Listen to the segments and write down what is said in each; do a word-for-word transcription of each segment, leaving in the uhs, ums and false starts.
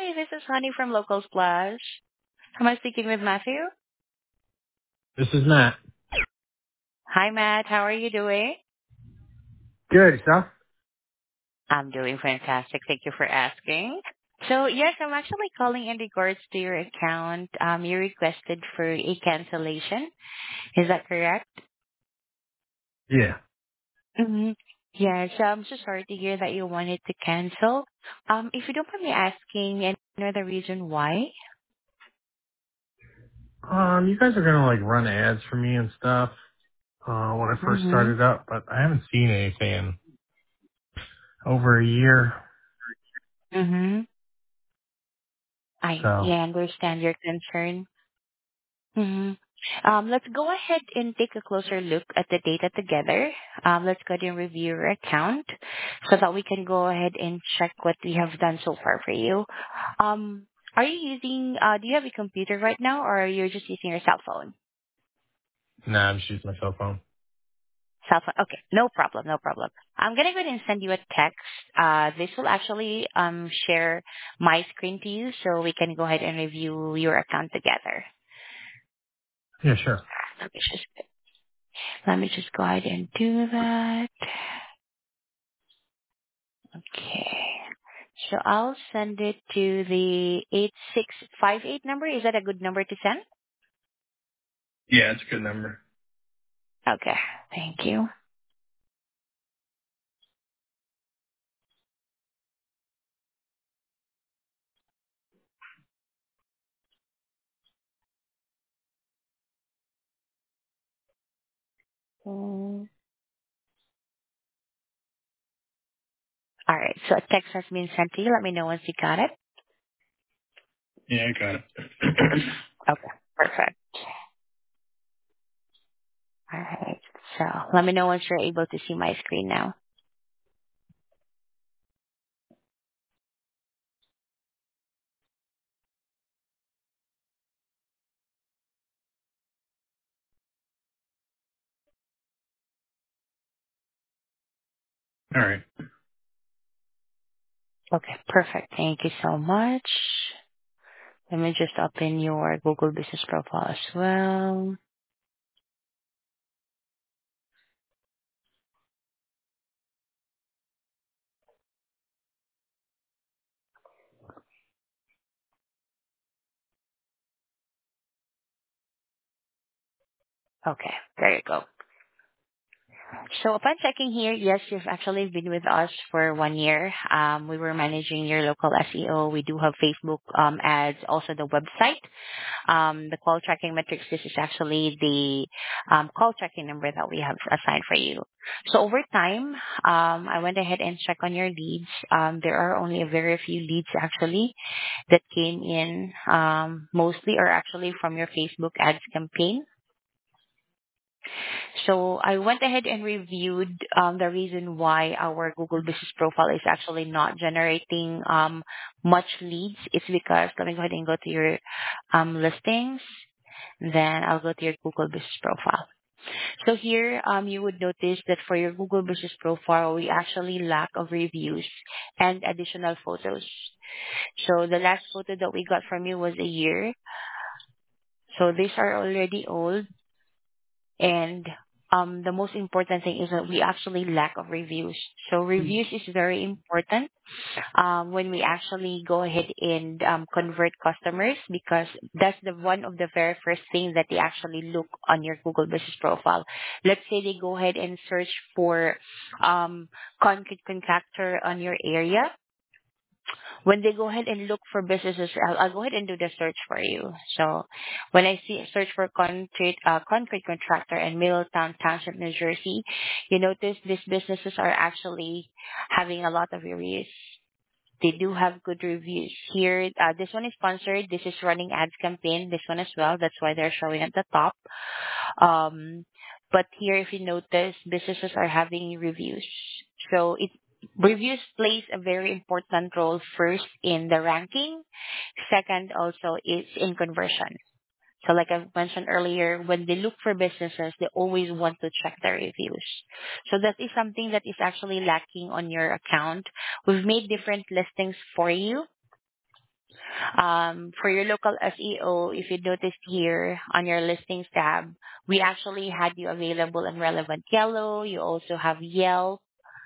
Hi, this is Honey from Local Splash. Am I speaking with Matthew? This is Matt. Hi, Matt. How are you doing? Good stuff. I'm doing fantastic. Thank you for asking. So, yes, I'm actually calling in regards to your account. Um, you requested for a cancellation. Is that correct? Yeah. Mm-hmm. Yes, I'm so sorry to hear that you wanted to cancel. Um, if you don't mind me asking, and you know the reason why? Um, you guys are gonna like run ads for me and stuff uh, when I first Mm-hmm. started up, but I haven't seen anything in over a year. Mm-hmm. I So yeah, understand your concern. Mm-hmm. Um, let's go ahead and take a closer look at the data together. Um, let's go ahead and review your account so that we can go ahead and check what we have done so far for you. Um, are you using, uh, do you have a computer right now or are you just using your cell phone? nah, I'm just using my cell phone. Cell phone. Okay, no problem, no problem. I'm gonna go ahead and send you a text. Uh, this will actually um, share my screen to you so we can go ahead and review your account together. Yeah, sure. Let me just, let me just go ahead and do that. Okay. So I'll send it to the eight six five eight number. Is that a good number to send? Yeah, it's a good number. Okay. Thank you. Mm. All right. So a text has been sent to you. Let me know once you got it. Yeah, I got it. Okay. Perfect. All right. So let me know once you're able to see my screen now. All right. Okay. Perfect. Thank you so much. Let me just open your Google Business profile as well. Okay. There you go. So upon checking here, yes, you've actually been with us for one year. Um, we were managing your local S E O. We do have Facebook um, ads, also the website. Um, the call tracking metrics, this is actually the um, call tracking number that we have assigned for you. So over time, um, I went ahead and checked on your leads. Um, there are only a very few leads actually that came in, um, mostly or actually from your Facebook ads campaign. So I went ahead and reviewed um, the reason why our Google Business Profile is actually not generating um, much leads. It's because, let me go ahead and go to your um, listings. Then I'll go to your Google Business Profile. So here, um, you would notice that for your Google Business Profile, we actually lack of reviews and additional photos. So the last photo that we got from you was a year. So these are already old. And um, the most important thing is that we actually lack of reviews. So reviews is very important um, when we actually go ahead and um, convert customers because that's the one of the very first things that they actually look on your Google Business Profile. Let's say they go ahead and search for um, concrete contractor on your area, when they go ahead and look for businesses, I'll, I'll go ahead and do the search for you. So when I see search for concrete, uh, concrete contractor in Middletown Township, New Jersey, you notice these businesses are actually having a lot of reviews. They do have good reviews. Here, uh, this one is sponsored. This is running ads campaign. This one as well. That's why they're showing at the top. Um, but here, if you notice, businesses are having reviews. So it reviews plays a very important role first in the ranking. Second, also is in conversion. So like I mentioned earlier, when they look for businesses, they always want to check their reviews. So that is something that is actually lacking on your account. We've made different listings for you Um, for your local S E O, if you noticed here on your listings tab, we actually had you available in relevant yellow. You also have Yelp.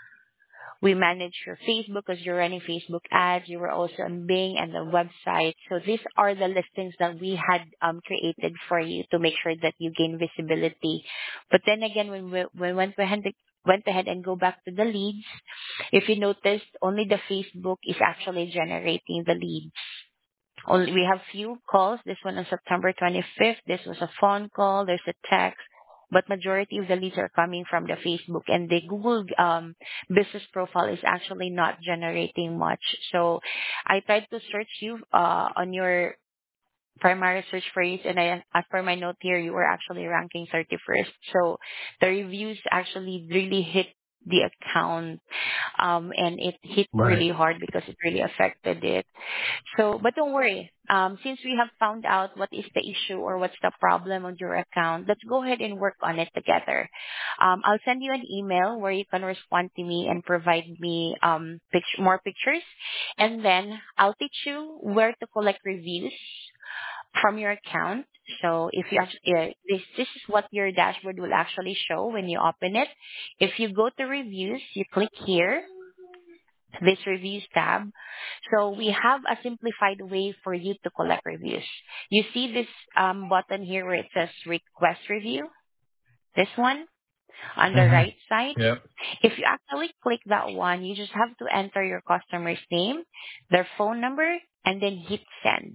We manage your Facebook because you're running Facebook ads. You were also on Bing and the website. So these are the listings that we had um, created for you to make sure that you gain visibility. But then again, when we, when we went ahead, went ahead and go back to the leads, if you noticed, only the Facebook is actually generating the leads. Only we have few calls. This one on September twenty-fifth. This was a phone call. There's a text, but majority of the leads are coming from the Facebook, and the Google um, business profile is actually not generating much. So I tried to search you uh, on your primary search phrase, and I, as per my note here, you were actually ranking thirty-first. So the reviews actually really hit the account, um, and it hit Right. really hard because it really affected it. So, but don't worry. Um, since we have found out what is the issue or what's the problem on your account, let's go ahead and work on it together. Um, I'll send you an email where you can respond to me and provide me um, pict- more pictures, and then I'll teach you where to collect reviews from your account. So if you actually, uh, this this is what your dashboard will actually show when you open it. If you go to reviews, you click here, this reviews tab. So we have a simplified way for you to collect reviews. You see this um, button here where it says request review, this one on the hmm right side. Yep. If you actually click that one, you just have to enter your customer's name, their phone number, and then hit send.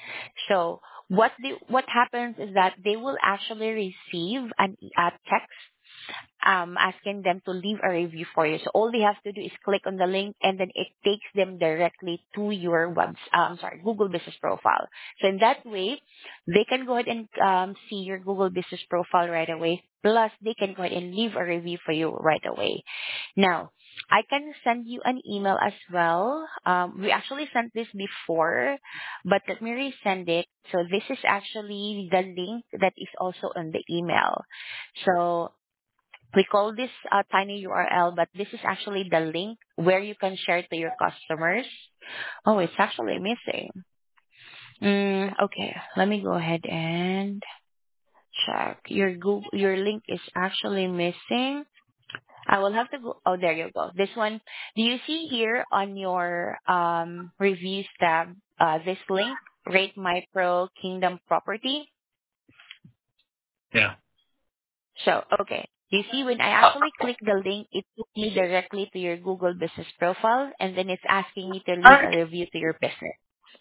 So what the, what happens is that they will actually receive an, a text um, asking them to leave a review for you. So all they have to do is click on the link, and then it takes them directly to your web, um, sorry, Google Business Profile. So in that way, they can go ahead and um, see your Google Business Profile right away. Plus, they can go ahead and leave a review for you right away. Now, I can send you an email as well. Um, we actually sent this before, but let me resend it. So this is actually the link that is also on the email. So we call this a tiny U R L, but this is actually the link where you can share to your customers. Oh, it's actually missing. Mm, okay, let me go ahead and check. Your Google, your link is actually missing. I will have to go. Oh, there you go. This one. Do you see here on your um, reviews tab uh, this link? Rate My Pro Kingdom Property. Yeah. So, okay. You see, when I actually click the link, it took me directly to your Google business profile, and then it's asking me to leave a review to your business.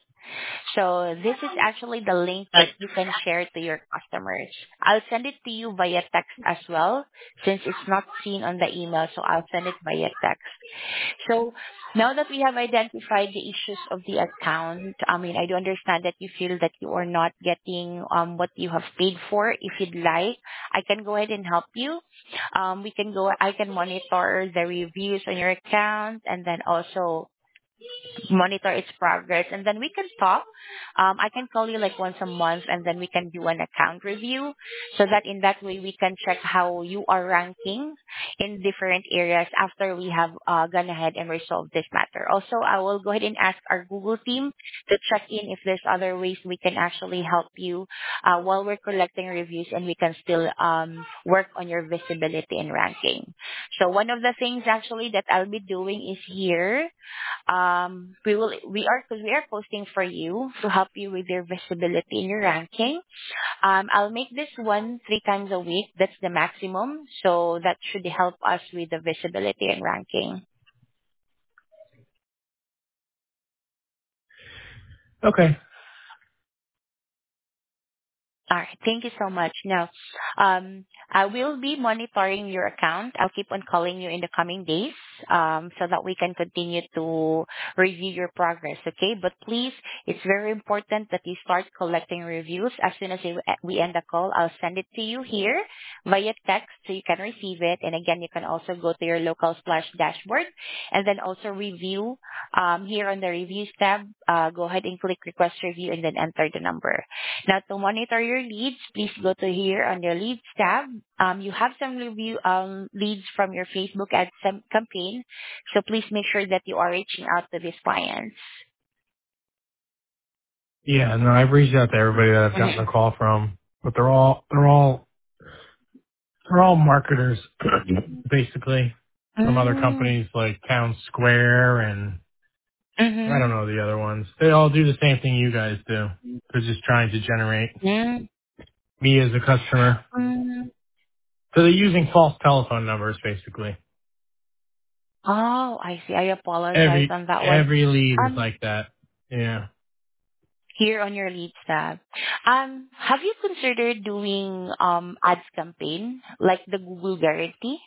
So this is actually the link that you can share to your customers. I'll send it to you via text as well, since it's not seen on the email, so I'll send it via text. So now that we have identified the issues of the account, I mean, I do understand that you feel that you are not getting um, what you have paid for. If you'd like, I can go ahead and help you. Um, we can go, I can monitor the reviews on your account, and then also monitor its progress, and then we can talk. Um, I can call you like once a month, and then we can do an account review, so that in that way we can check how you are ranking in different areas after we have uh, gone ahead and resolved this matter. Also, I will go ahead and ask our Google team to check in if there's other ways we can actually help you uh, while we're collecting reviews, and we can still um, work on your visibility and ranking. So one of the things actually that I'll be doing is here um we will we are because we are posting for you to help you with your visibility and your ranking. um I'll make this one three times a week. That's the maximum, so that should help us with the visibility and ranking. Okay. All right. Thank you so much. Now, um, I will be monitoring your account. I'll keep on calling you in the coming days, um, so that we can continue to review your progress. Okay. But please, it's very important that you start collecting reviews. As soon as we we end the call, I'll send it to you here via text so you can receive it. And again, you can also go to your local splash dashboard and then also review, um, here on the reviews tab. Uh, go ahead and click request review and then enter the number. Now, to monitor your leads, please go to here on your leads tab. Um, you have some review um, leads from your Facebook ad sem- campaign, so please make sure that you are reaching out to these clients. Yeah, no, I've reached out to everybody that I've gotten Mhm. a call from, but they're all they're all they're all marketers, basically, from other Mm. companies like Town Square and I don't Mhm. know the other ones. They all do the same thing you guys do. They're just trying to generate Mm. me as a customer. Mm. So they're using false telephone numbers, basically. Oh, I see. I apologize Every on that one. every lead is Um, like that. Yeah. here on your leads tab, um, have you considered doing um ads campaign like the Google Guarantee?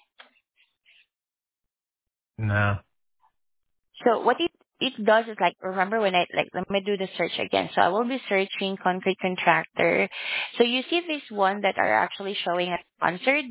No. So what it it does is like remember when I like let me do the search again. So I will be searching concrete contractor. So you see this one that are actually showing as sponsored.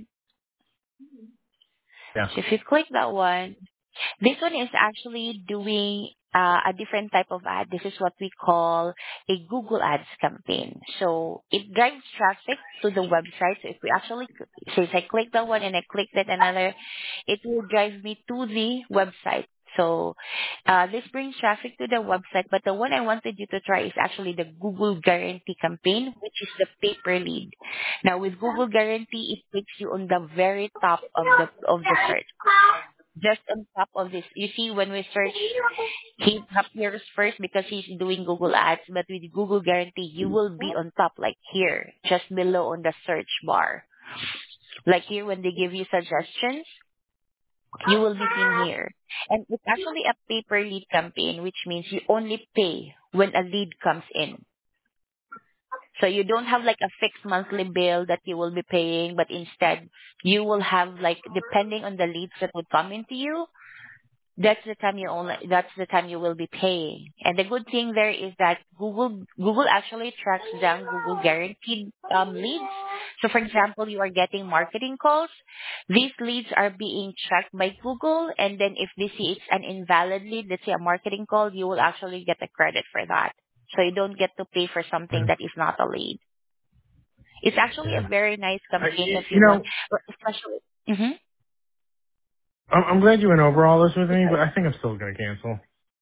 Yeah. So if you click that one, this one is actually doing uh, a different type of ad. This is what we call a Google Ads campaign. So it drives traffic to the website. So if we actually, so if I click that one and I click that another, it will drive me to the website. So uh, this brings traffic to the website, but the one I wanted you to try is actually the Google Guarantee campaign, which is the paper lead. Now with Google Guarantee, it takes you on the very top of the of the search, just on top of this. You see, when we search, he appears first because he's doing Google Ads, but with Google Guarantee, you will be on top, like here, just below on the search bar. Like here, when they give you suggestions, you will be seen here. And it's actually a pay-per lead campaign, which means you only pay when a lead comes in. So you don't have like a fixed monthly bill that you will be paying, but instead you will have like, depending on the leads that would come into you, that's the time you only that's the time you will be paying. And the good thing there is that google google actually tracks down Google guaranteed um, leads. So for example, you are getting marketing calls, these leads are being tracked by Google, and then if they see it's an invalid lead, let's say a marketing call, you will actually get a credit for that. So you don't get to pay for something Yeah. that is not a lead. It's actually a Yeah. very nice I, campaign you if you you want, know, especially. Mhm. I'm, I'm glad you went over all this with me, but I think I'm still gonna cancel.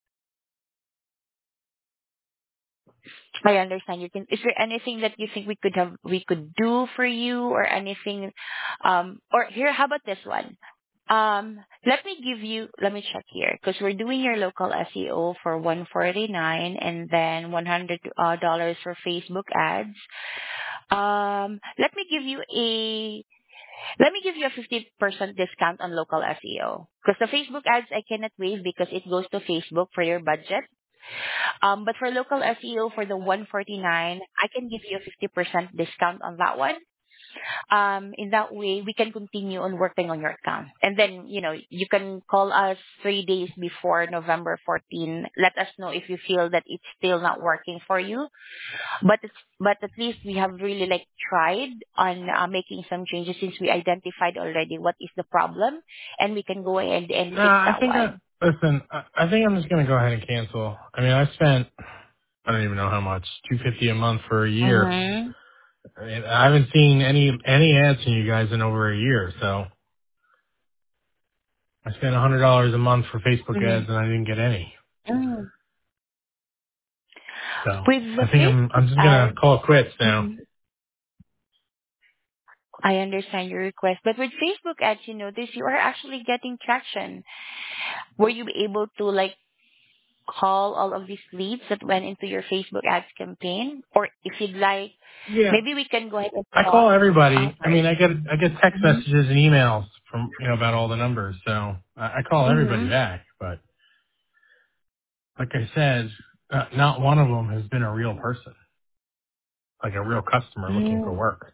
I understand you can. Is there anything that you think we could have, we could do for you, or anything? Um, or here, how about this one? Um, let me give you. Let me check here because we're doing your local S E O for one forty nine, and then one hundred uh, dollars for Facebook ads. Um, let me give you a. Let me give you a fifty percent discount on local S E O because the Facebook ads I cannot waive because it goes to Facebook for your budget. Um, but for local S E O for the one forty-nine, I can give you a fifty percent discount on that one. Um, in that way, we can continue on working on your account. And then, you know, you can call us three days before November fourteenth. Let us know if you feel that it's still not working for you. But it's, but at least we have really like tried on uh, making some changes since we identified already what is the problem, and we can go ahead and Nah, fix I that think I one. listen. I, I think I'm just gonna go ahead and cancel. I mean, I spent I don't even know how much, two fifty a month for a year. Mm-hmm. I, mean, I haven't seen any any ads from you guys in over a year. So I spent a hundred dollars a month for Facebook ads and I didn't get any. Mm-hmm. So With the I think I'm Facebook I'm just gonna ads, call it quits now. mhm, I understand your request, but with Facebook ads, you notice you are actually getting traction. Were you able to like call all of these leads that went into your Facebook ads campaign? Or if you'd like, Yeah, maybe we can go ahead and I pause. call Oh, everybody. I mean, sorry. I get I get text Mm-hmm. messages and emails from you know about all the numbers. So I, I call everybody Mm-hmm. back. But like I said, uh, not one of them has been a real person, like a real customer looking for Mm. work.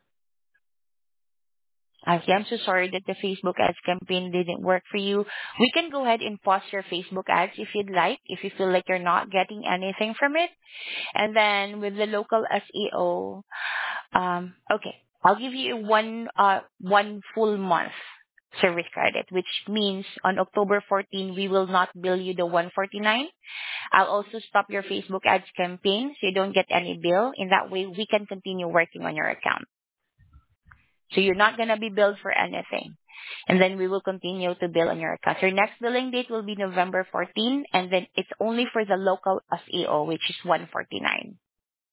I see. I'm so sorry that the Facebook ads campaign didn't work for you. We can go ahead and pause your Facebook ads if you'd like, if you feel like you're not getting anything from it. And then with the local S E O, Um, okay, I'll give you one uh one full month service credit, which means on October fourteenth we will not bill you the one forty-nine. I'll also stop your Facebook ads campaign so you don't get any bill. In that way, we can continue working on your account. So you're not gonna be billed for anything. And then we will continue to bill on your account. Your next billing date will be November fourteenth, and then it's only for the local S E O, which is one forty-nine.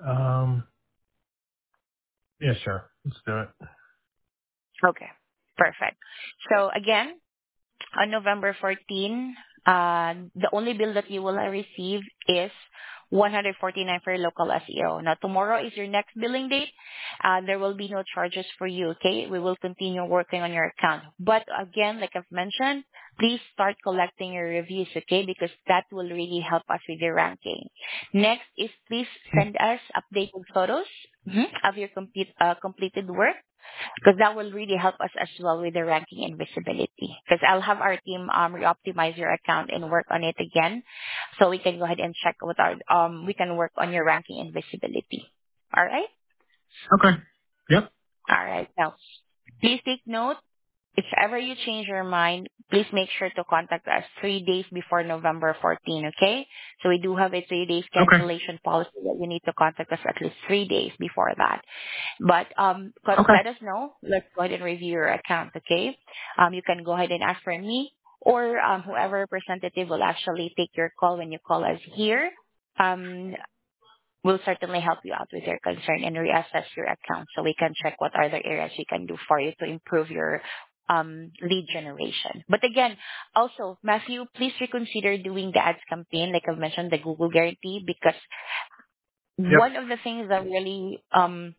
Um, yeah, sure. Let's do it. Okay, perfect. So again, on November fourteenth, uh, the only bill that you will receive is one hundred forty-nine for your local S E O. Now, tomorrow is your next billing date. Uh, there will be no charges for you, okay? We will continue working on your account. But again, like I've mentioned, please start collecting your reviews, okay? Because that will really help us with your ranking. Next is please send us updated photos mhm, of your complete, uh, completed work because that will really help us as well with the ranking and visibility. Because I'll have our team um, re-optimize your account and work on it again, so we can go ahead and check what our um we can work on your ranking and visibility. All right, Okay. Yep. all right. Now, please take note. If ever you change your mind, please make sure to contact us three days before November fourteenth, okay? So we do have a three days Okay. cancellation policy that you need to contact us at least three days before that. But um, co- Okay. let us know. Let's go ahead and review your account, okay? Um, you can go ahead and ask for me or um, whoever representative will actually take your call when you call us here. Um, we'll certainly help you out with your concern and reassess your account so we can check what are the areas we can do for you to improve your um, lead generation. But again, also, Matthew, please reconsider doing the ads campaign, like I've mentioned, the Google guarantee, because Yep. one of the things that really um,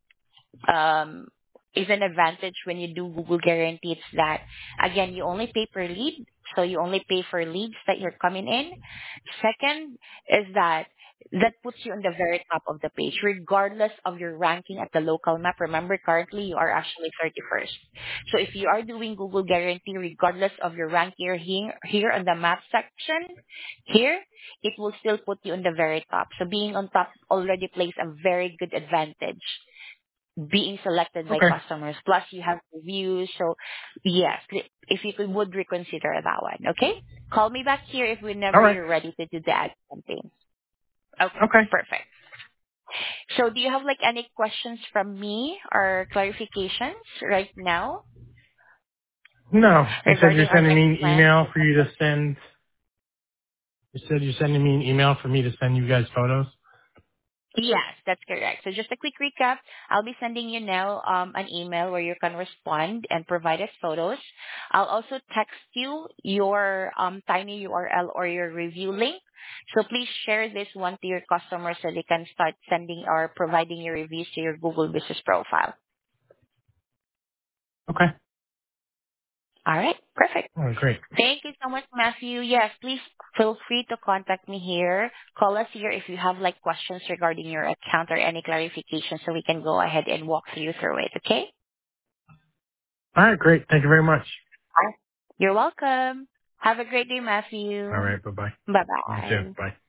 um, is an advantage when you do Google Guarantee. It's that, again, you only pay per lead, so you only pay for leads that you're coming in. Second is that that puts you on the very top of the page, regardless of your ranking at the local map. Remember, currently you are actually thirty-first. So if you are doing Google Guarantee, regardless of your rank here, here, here on the map section, here, it will still put you on the very top. So being on top already plays a very good advantage being selected by Okay. customers. Plus, you have reviews. So, yes, if you could, would reconsider that one, okay? Call me back here if All whenever right. you're ready to do the ad campaign. Okay, Okay. perfect. So, do you have like any questions from me or clarifications right now No, you said you're regarding our sending next me an plan? email for you to send. You said you're sending me an email for me to send you guys photos. Yes, that's correct. So just a quick recap. I'll be sending you now um, an email where you can respond and provide us photos. I'll also text you your um, tiny U R L or your review link. So please share this one to your customers so they can start sending or providing your reviews to your Google Business Profile. Okay. All right, perfect. All right. Great. Thank you so much, Matthew. Yes, please feel free to contact me here. Call us here if you have like questions regarding your account or any clarification so we can go ahead and walk you through it, okay? All right. Great. Thank you very much. All right. You're welcome. Have a great day, All Matthew. right. Bye bye. You too. Bye-bye. Bye.